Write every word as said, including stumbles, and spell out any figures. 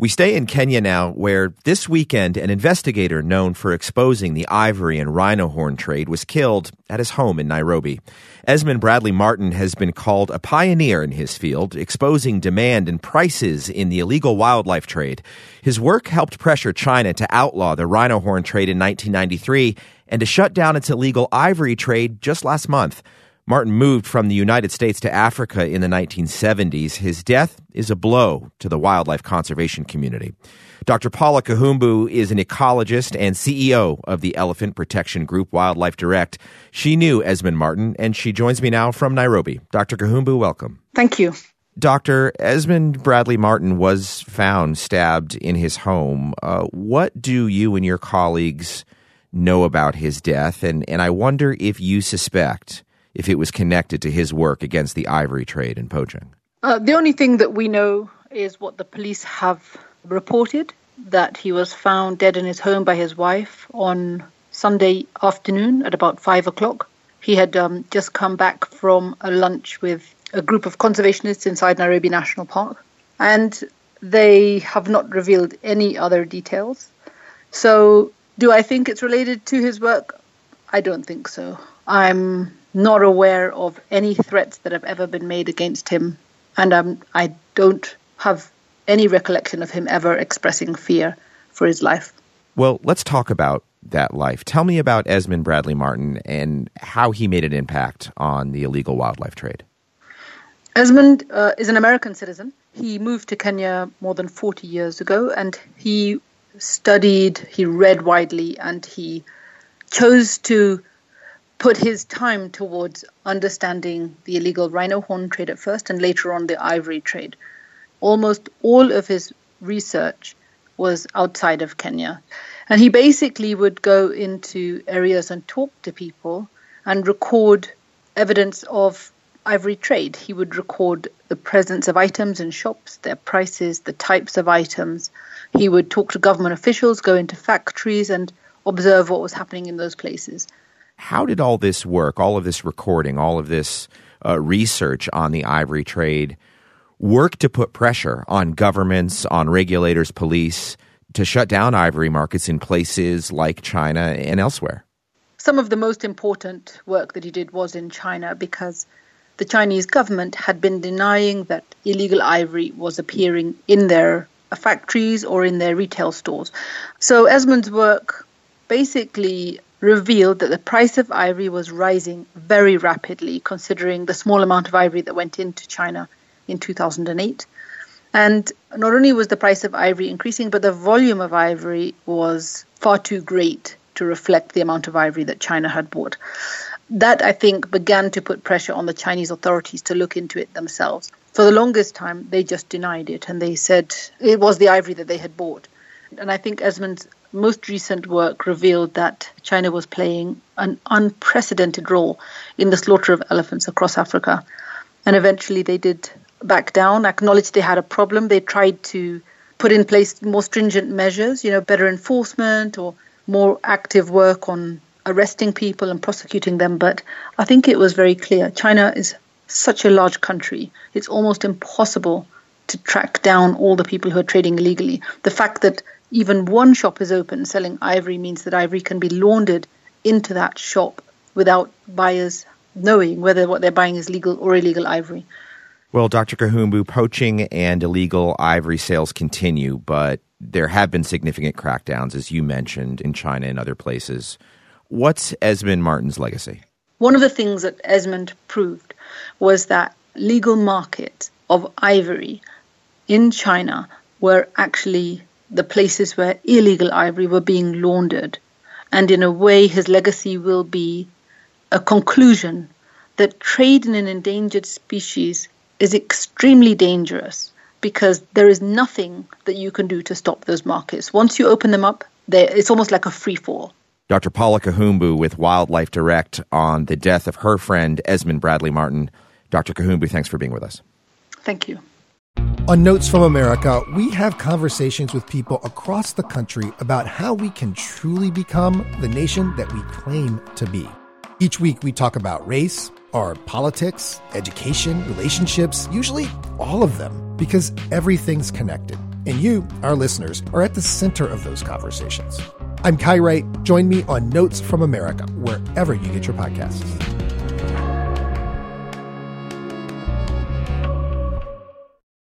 We stay in Kenya now, where this weekend an investigator known for exposing the ivory and rhino horn trade was killed at his home in Nairobi. Esmond Bradley Martin has been called a pioneer in his field, exposing demand and prices in the illegal wildlife trade. His work helped pressure China to outlaw the rhino horn trade in nineteen ninety-three and to shut down its illegal ivory trade just last month. Martin moved from the United States to Africa in the nineteen seventies. His death is a blow to the wildlife conservation community. Doctor Paula Kahumbu is an ecologist and C E O of the elephant protection group Wildlife Direct. She knew Esmond Martin, and she joins me now from Nairobi. Doctor Kahumbu, welcome. Thank you. Doctor Esmond Bradley Martin was found stabbed in his home. Uh, what do you and your colleagues know about his death? And, and I wonder if you suspect if it was connected to his work against the ivory trade and poaching. Uh, the only thing that we know is what the police have reported, that he was found dead in his home by his wife on Sunday afternoon at about five o'clock. He had um, just come back from a lunch with a group of conservationists inside Nairobi National Park, and they have not revealed any other details. So do I think it's related to his work? I don't think so. I'm not aware of any threats that have ever been made against him, and um, I don't have any recollection of him ever expressing fear for his life. Well, let's talk about that life. Tell me about Esmond Bradley Martin and how he made an impact on the illegal wildlife trade. Esmond uh, is an American citizen. He moved to Kenya more than forty years ago, and he studied, he read widely, and he chose to put his time towards understanding the illegal rhino horn trade at first, and later on the ivory trade. Almost all of his research was outside of Kenya. And he basically would go into areas and talk to people and record evidence of ivory trade. He would record the presence of items in shops, their prices, the types of items. He would talk to government officials, go into factories, and observe what was happening in those places. How did all this work, all of this recording, all of this uh, research on the ivory trade work to put pressure on governments, on regulators, police, to shut down ivory markets in places like China and elsewhere? Some of the most important work that he did was in China, because the Chinese government had been denying that illegal ivory was appearing in their factories or in their retail stores. So Esmond's work basically revealed that the price of ivory was rising very rapidly, considering the small amount of ivory that went into China in two thousand eight. And not only was the price of ivory increasing, but the volume of ivory was far too great to reflect the amount of ivory that China had bought. That, I think, began to put pressure on the Chinese authorities to look into it themselves. For the longest time, they just denied it, and they said it was the ivory that they had bought. And I think Esmond's most recent work revealed that China was playing an unprecedented role in the slaughter of elephants across Africa. And eventually they did back down, acknowledged they had a problem. They tried to put in place more stringent measures, you know, better enforcement or more active work on arresting people and prosecuting them. But I think it was very clear. China is such a large country. It's almost impossible to track down all the people who are trading illegally. The fact that even one shop is open selling ivory means that ivory can be laundered into that shop without buyers knowing whether what they're buying is legal or illegal ivory. Well, Doctor Kahumbu, poaching and illegal ivory sales continue, but there have been significant crackdowns, as you mentioned, in China and other places. What's Esmond Martin's legacy? One of the things that Esmond proved was that legal markets of ivory in China were actually the places where illegal ivory were being laundered. And in a way, his legacy will be a conclusion that trade in an endangered species is extremely dangerous, because there is nothing that you can do to stop those markets. Once you open them up, it's almost like a free fall. Doctor Paula Kahumbu with Wildlife Direct on the death of her friend Esmond Bradley Martin. Doctor Kahumbu, thanks for being with us. Thank you. On Notes from America, we have conversations with people across the country about how we can truly become the nation that we claim to be. Each week we talk about race, our politics, education, relationships, usually all of them, because everything's connected. And you, our listeners, are at the center of those conversations. I'm Kai Wright. Join me on Notes from America, wherever you get your podcasts.